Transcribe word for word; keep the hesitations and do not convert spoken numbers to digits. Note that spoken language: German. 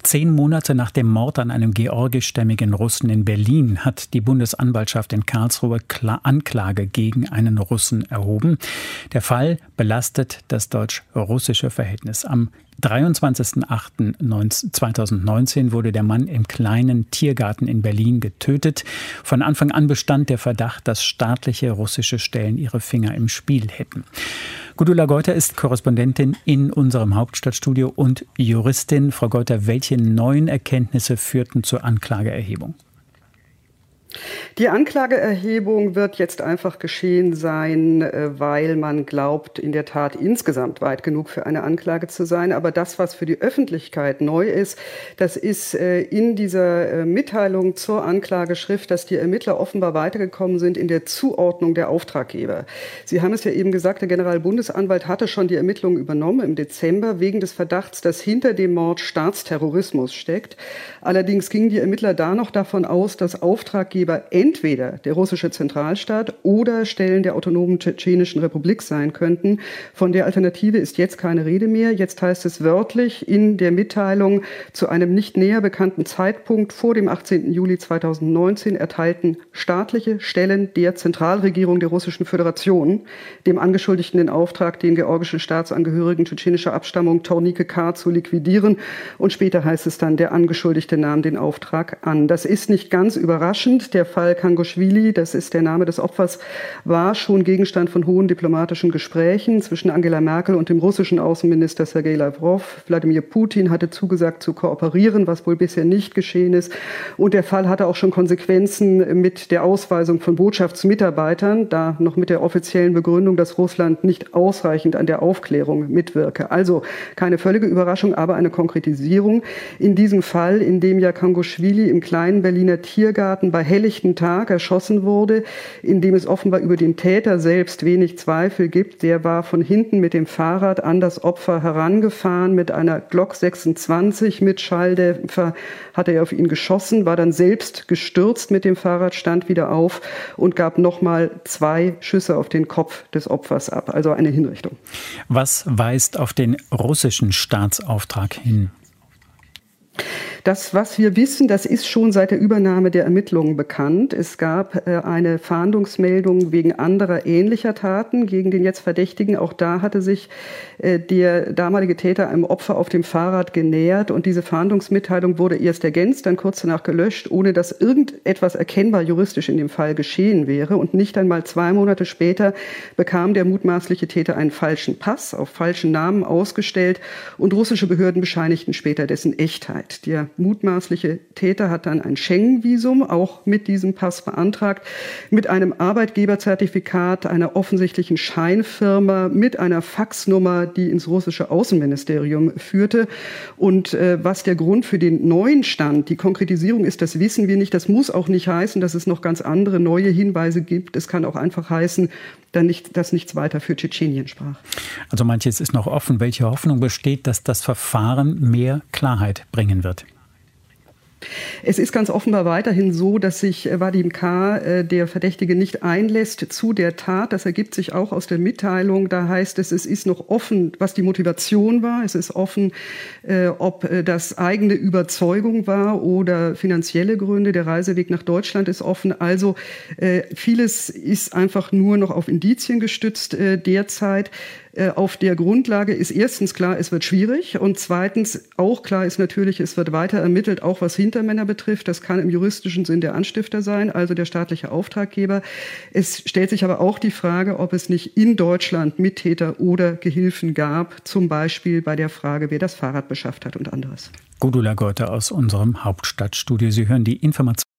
Zehn Monate nach dem Mord an einem georgischstämmigen Russen in Berlin hat die Bundesanwaltschaft in Karlsruhe Anklage gegen einen Russen erhoben. Der Fall belastet das deutsch-russische Verhältnis. Am dreiundzwanzigsten achten zweitausendneunzehn wurde der Mann im kleinen Tiergarten in Berlin getötet. Von Anfang an bestand der Verdacht, dass staatliche russische Stellen ihre Finger im Spiel hätten. Gudula Geuter ist Korrespondentin in unserem Hauptstadtstudio und Juristin. Frau Geuter, welche neuen Erkenntnisse führten zur Anklageerhebung? Die Anklageerhebung wird jetzt einfach geschehen sein, weil man glaubt, in der Tat insgesamt weit genug für eine Anklage zu sein. Aber das, was für die Öffentlichkeit neu ist, das ist in dieser Mitteilung zur Anklageschrift, dass die Ermittler offenbar weitergekommen sind in der Zuordnung der Auftraggeber. Sie haben es ja eben gesagt, der Generalbundesanwalt hatte schon die Ermittlungen übernommen im Dezember wegen des Verdachts, dass hinter dem Mord Staatsterrorismus steckt. Allerdings gingen die Ermittler da noch davon aus, dass Auftraggeber entweder der russische Zentralstaat oder Stellen der autonomen Tschetschenischen Republik sein könnten. Von der Alternative ist jetzt keine Rede mehr. Jetzt heißt es wörtlich in der Mitteilung, zu einem nicht näher bekannten Zeitpunkt vor dem achtzehnten Juli zweitausendneunzehn erteilten staatliche Stellen der Zentralregierung der Russischen Föderation dem Angeschuldigten den Auftrag, den georgischen Staatsangehörigen tschetschenischer Abstammung Tornike K. zu liquidieren. Und später heißt es dann, der Angeschuldigte nahm den Auftrag an. Das ist nicht ganz überraschend. Der Fall Kangoschwili, das ist der Name des Opfers, war schon Gegenstand von hohen diplomatischen Gesprächen zwischen Angela Merkel und dem russischen Außenminister Sergei Lavrov. Wladimir Putin hatte zugesagt zu kooperieren, was wohl bisher nicht geschehen ist. Und der Fall hatte auch schon Konsequenzen mit der Ausweisung von Botschaftsmitarbeitern, da noch mit der offiziellen Begründung, dass Russland nicht ausreichend an der Aufklärung mitwirke. Also keine völlige Überraschung, aber eine Konkretisierung. In diesem Fall, in dem ja Kangoschwili im kleinen Berliner Tiergarten bei helllichten Tag erschossen wurde, in dem es offenbar über den Täter selbst wenig Zweifel gibt. Der war von hinten mit dem Fahrrad an das Opfer herangefahren mit einer Glock sechsundzwanzig mit Schalldämpfer, hatte er auf ihn geschossen, war dann selbst gestürzt mit dem Fahrrad, stand wieder auf und gab nochmal zwei Schüsse auf den Kopf des Opfers ab. Also eine Hinrichtung. Was weist auf den russischen Staatsauftrag hin? Das, was wir wissen, das ist schon seit der Übernahme der Ermittlungen bekannt. Es gab äh, eine Fahndungsmeldung wegen anderer ähnlicher Taten gegen den jetzt Verdächtigen. Auch da hatte sich äh, der damalige Täter einem Opfer auf dem Fahrrad genähert. Und diese Fahndungsmitteilung wurde erst ergänzt, dann kurz danach gelöscht, ohne dass irgendetwas erkennbar juristisch in dem Fall geschehen wäre. Und nicht einmal zwei Monate später bekam der mutmaßliche Täter einen falschen Pass auf falschen Namen ausgestellt. Und russische Behörden bescheinigten später dessen Echtheit. Der mutmaßliche Täter hat dann ein Schengen-Visum auch mit diesem Pass beantragt, mit einem Arbeitgeberzertifikat einer offensichtlichen Scheinfirma, mit einer Faxnummer, die ins russische Außenministerium führte. Und äh, was der Grund für den neuen Stand, die Konkretisierung ist, das wissen wir nicht. Das muss auch nicht heißen, dass es noch ganz andere neue Hinweise gibt. Es kann auch einfach heißen, dann nicht, dass nichts weiter für Tschetschenien sprach. Also manches ist noch offen. Welche Hoffnung besteht, dass das Verfahren mehr Klarheit bringen wird? Es ist ganz offenbar weiterhin so, dass sich Vadim K., äh, der Verdächtige, nicht einlässt zu der Tat. Das ergibt sich auch aus der Mitteilung. Da heißt es, es ist noch offen, was die Motivation war. Es ist offen, äh, ob äh, das eigene Überzeugung war oder finanzielle Gründe. Der Reiseweg nach Deutschland ist offen. Also äh, vieles ist einfach nur noch auf Indizien gestützt äh, derzeit. Auf der Grundlage ist erstens klar, es wird schwierig, und zweitens auch klar ist natürlich, es wird weiter ermittelt, auch was Hintermänner betrifft. Das kann im juristischen Sinn der Anstifter sein, also der staatliche Auftraggeber. Es stellt sich aber auch die Frage, ob es nicht in Deutschland Mittäter oder Gehilfen gab, zum Beispiel bei der Frage, wer das Fahrrad beschafft hat und anderes. Gudula Geuter aus unserem Hauptstadtstudio. Sie hören die Informationen